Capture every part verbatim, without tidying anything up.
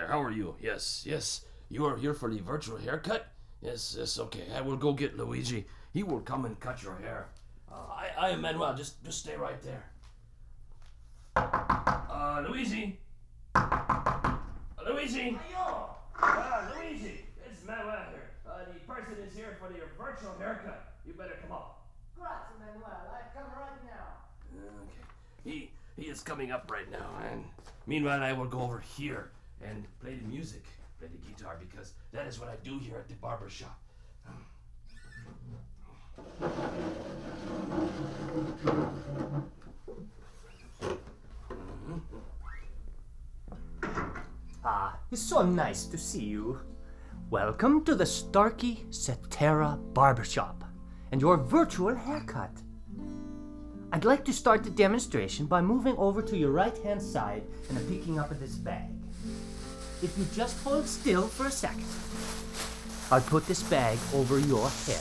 how are you? Yes, yes. You are here for the virtual haircut? Yes, yes, okay. I will go get Luigi. He will come and cut your hair. Uh, I, I am Manuel. Just, just stay right there. Uh, Luigi? Uh, Luigi? Uh, Luigi, it's Manuel here. Uh, the person is here for the virtual haircut. You better come up. Grazie, Manuel. I come right now. Okay. He, he is coming up right now, and meanwhile I will go over here and play the music, play the guitar, because that is what I do here at the barber shop. Ah, it's so nice to see you. Welcome to the Starkey Cetera Barbershop and your virtual haircut. I'd like to start the demonstration by moving over to your right-hand side and picking up this bag. If you just hold still for a second, I'll put this bag over your head.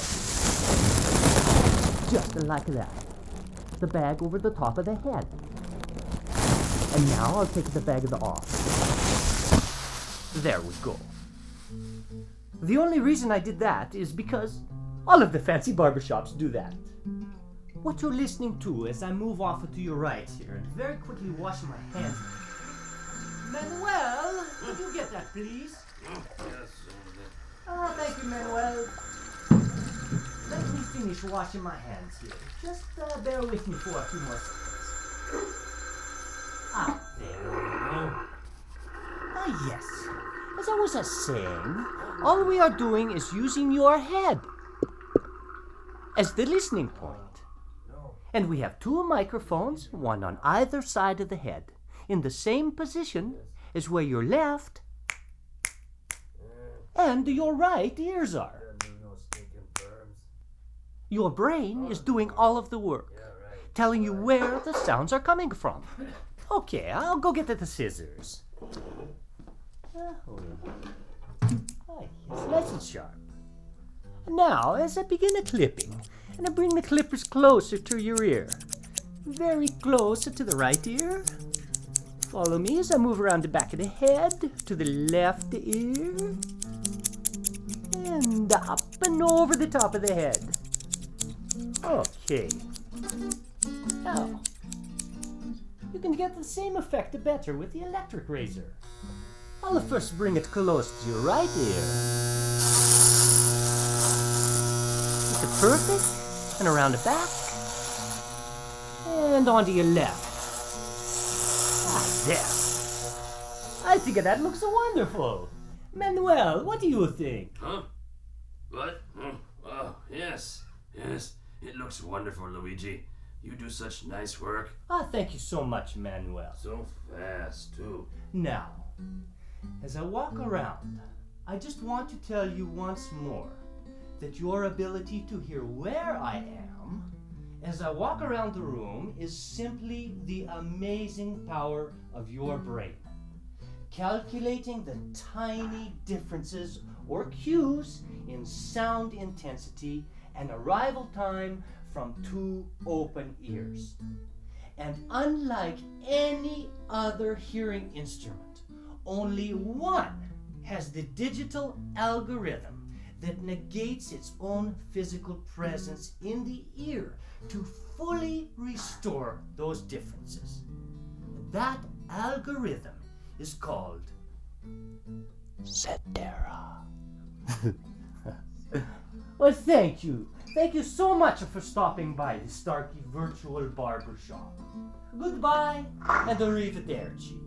Just like that. The bag over the top of the head. And now I'll take the bag off. There we go. The only reason I did that is because all of the fancy barbershops do that. What you're listening to as I move off to your right here and very quickly wash my hands. Manuel, could you get that, please? Yes. Ah, thank you, Manuel. Let me finish washing my hands here. Just uh, bear with me for a few more seconds. Ah, there we go. Ah, yes. As I was uh, saying, all we are doing is using your head as the listening point. And we have two microphones, one on either side of the head, in the same position as where your left and your right ears are. Your brain is doing all of the work, telling you where the sounds are coming from. Okay, I'll go get the scissors. Oh, yes, nice and sharp. Now, as I begin a clipping, and I bring the clippers closer to your ear, very close to the right ear. Follow me as I move around the back of the head to the left ear, and up and over the top of the head. Okay. Now, you can get the same effect better with the electric razor. I'll first bring it close to your right ear. Is it perfect? And around the back. And onto your left. Ah, there. I think that looks wonderful. Manuel, what do you think? Huh? What? Oh, oh, yes. Yes. It looks wonderful, Luigi. You do such nice work. Ah, thank you so much, Manuel. So fast, too. Now, as I walk around, I just want to tell you once more that your ability to hear where I am as I walk around the room is simply the amazing power of your brain. Calculating the tiny differences or cues in sound intensity and arrival time from two open ears. And unlike any other hearing instrument, only one has the digital algorithm that negates its own physical presence in the ear to fully restore those differences. That algorithm is called Cetera. Well, thank you. Thank you so much for stopping by the Starkey Virtual Barbershop. Goodbye and arrivederci.